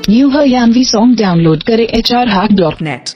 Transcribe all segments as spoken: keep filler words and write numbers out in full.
New Haryanvi song download करें H R hack dot net.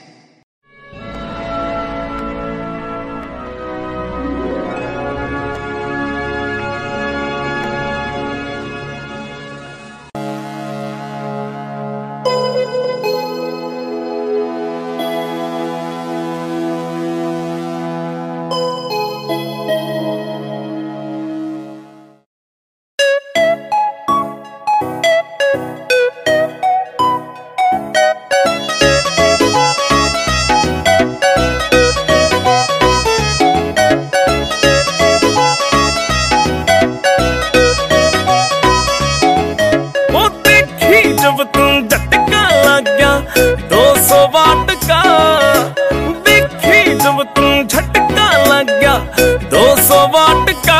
जब तुम झटका लग गया दो सौ वाट का, देखी जब तुम झटका लग गया दो सौ वाट का।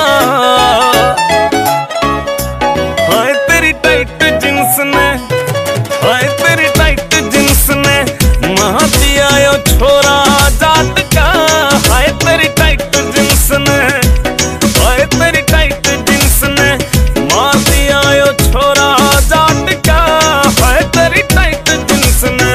हाय तेरी टाइट जींस ने, हाय तेरी टाइट जींस ने मार दिया यो छोरा जाट का। हाय तेरी टाइट जींस ने, हाय तेरी टाइट जींस ने मार दिया यो छोरा जाट का। हाय तेरी टाइट जींस ने।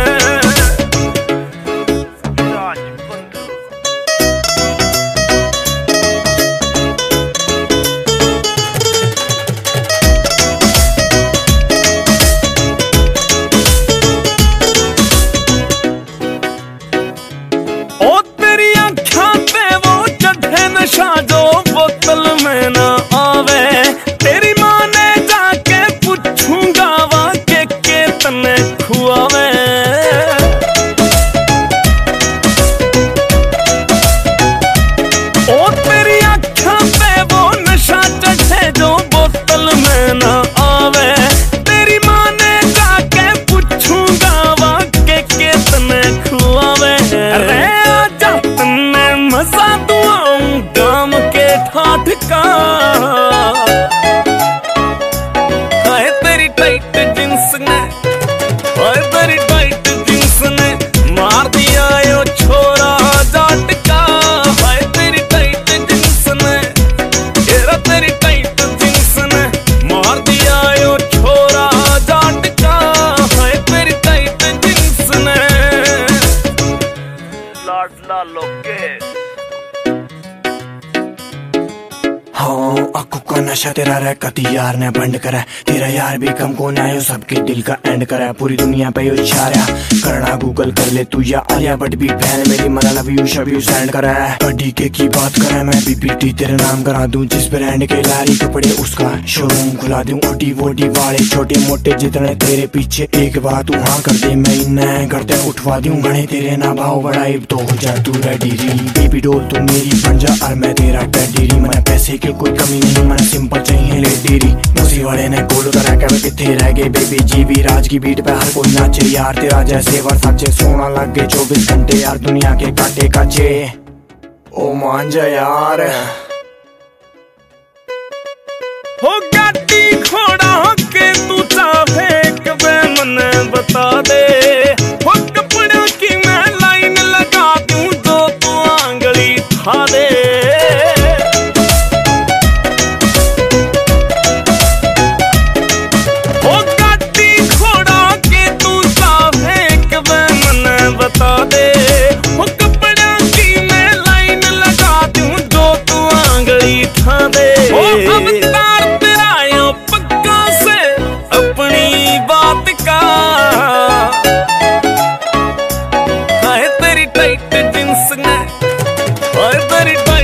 ओ तेरी आँखां पे वो चढ़े नशा जो बोतल में ना आवे। तेरी माँ ने जाके पूछूंगा वा के के तने खुआवे। ओ तेरी आँखां पे वो नशा चढ़े जो बोतल में ना आवे। तेरी माँ ने जाके पूछूंगा वा के के तने खुआवे। अरे आजा तन्ने मजा दुआऊं गाम के ठाठ का। हाय तेरी टाइट जींस ने, हाय तेरी टाइट जींस ने मार दिया यो छोरा जाट का। हाय तेरी टाइट जींस ने, तेरा तेरी टाइट जींस ने मार दिया यो छोरा जाट का। हाय तेरी टाइट जींस ने। लाडला लोके हाँ आंखों का नशा तेरा रह कती यार ने बंद करा। तेरा यार भी कम को ना सबके दिल का एंड करा। पूरी दुनिया पे यो छाया करना गूगल कर ले तू या आलिया बट भी फैन मेरी मना लव यू शब यू सेंड करा। बडी के की बात करा मैं बीपीटी तेरे नाम करा दूं। जिस ब्रांड के लारी कपड़े उसका शोरूम खुला दूं। ओटी वोटी वाले छोटे मोटे जितने तेरे पीछे एक बात तू हाँ कर दे मैं इन्हें करते उठवा दूं। गणे तेरे ना भाव बढ़ाई तो हो जा तू रेडी री। बेबी डोल तू मेरी बन जा और मैं तेरा डैडी री। मैं पैसे की कोई कमी नहीं मैं सिंपल चाहिए लेडी री। मुझे वाले ने गोल करा क्या कितने रह गए बेबी जीवी राज की बीट पे हर कोई नाचे यार। तेरा जैसे वर्षाचे सोना लग गए चौबीस घंटे यार दुनिया के काटे काचे। ओ मान जा यार हो गाड़ी घोड़ा के तू चाहे कबे मने बता दे। हो कपड़ों की मैं लाइन लगा दूं जो तू आंगली खा दे। हो गाड़ी घोड़ा के तू चाहे कबे मने बता दे। हो कपड़ों की मैं लाइन लगा दूं जो तू आंगली खा दे। हो अवतार तेरा यो पक्का से अपनी बात का। हाय तेरी टाइट जींस ने, हाय तेरी टाइट